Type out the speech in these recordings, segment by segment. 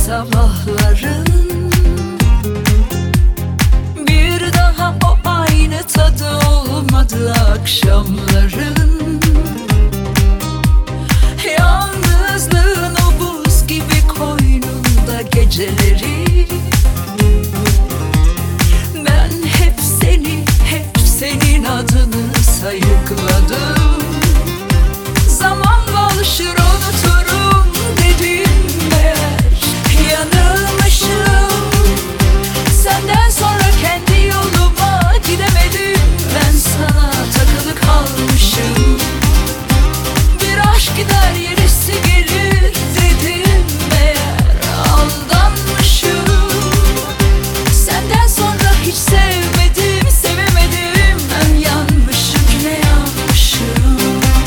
sabahların, bir daha o aynı tadı olmadı akşamların. Yalnızlığın o buz gibi koynunda geceleri, ben hep seni, hep senin adını sayıkladım. Zamanla alışır unuturum dedim meğer, yanılmışım. Senden sonra kendi yoluma gidemedim, ben sana takılı kalmışım. Bir aşk gider yenisi gelir dedim meğer, aldanmışım. Senden sonra hiç sevmedim, sevemedim, ben yanmışım, yine yanmışım.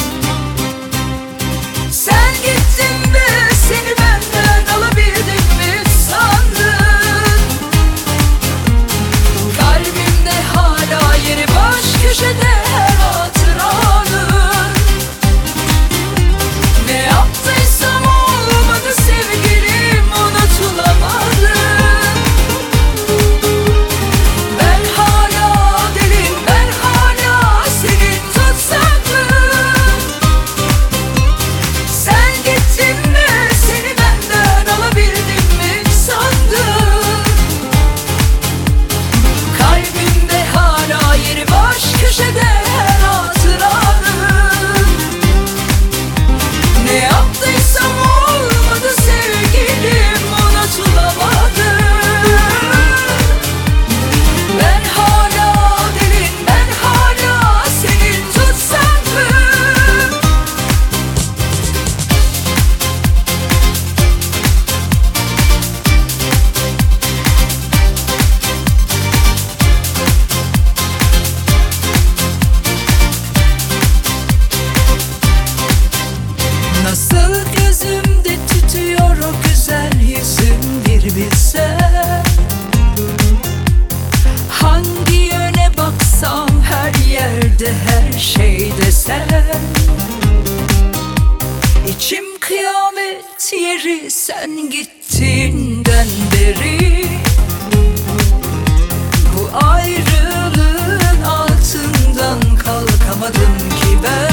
Sen gittin mi, seni benden alabildim mi sandın? Kalbimde hala yeri baş köşede her hatıranın. Ne yaptıysam olmadı sevgilim, unutulamadı. Ben hala delin, ben hala senin tutsaklım. Sen gittin mi, seni benden alabildim mi sandın? Kalbimde hala yeri baş köşede her hatıranın. Ne yaptıysam olmadı sevgilim, unutulamadı. Ben hala delin, ben hala senin tutsaklım. Nasıl gözümde tütüyor o güzel yüzün bir bilsen. Hangi yöne baksam her yerde her şeyde sen. İçim kıyamet yeri sen gittiğinden beri. Bu ayrılığın altından kalkamadım ki ben.